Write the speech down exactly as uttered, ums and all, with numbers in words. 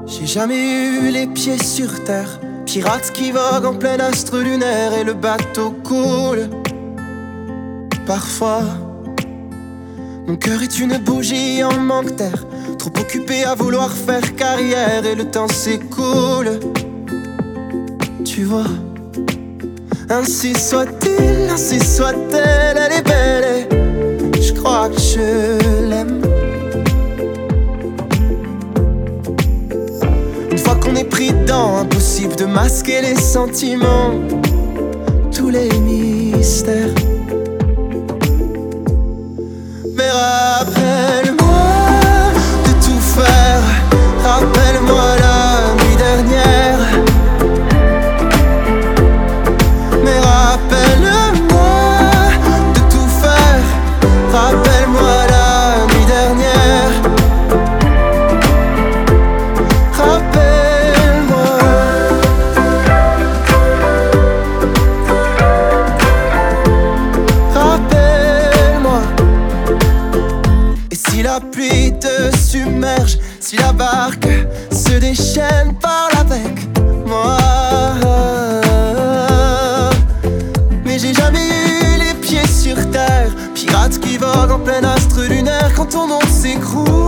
J'ai jamais eu les pieds sur terre, pirate qui vogue en plein astre lunaire et le bateau coule. Parfois, mon cœur est une bougie en manque d'air, trop occupé à vouloir faire carrière et le temps s'écoule. Tu vois, ainsi soit-il, ainsi soit-elle, elle est belle et je crois que je l'aime. Une fois qu'on est pris dedans, impossible de masquer les sentiments, tous les mystères. Mais rappelle-moi de tout faire, rappelle-moi la nuit dernière. Mais rappelle-moi de tout faire, rappelle-moi la nuit dernière. Rappelle-moi. Rappelle-moi. Et si la pluie te submerge, si la barque se déchaîne, parle avec moi. Mais j'ai jamais eu les pieds sur terre, pirate qui vogue en plein astre lunaire quand ton monde s'écroule.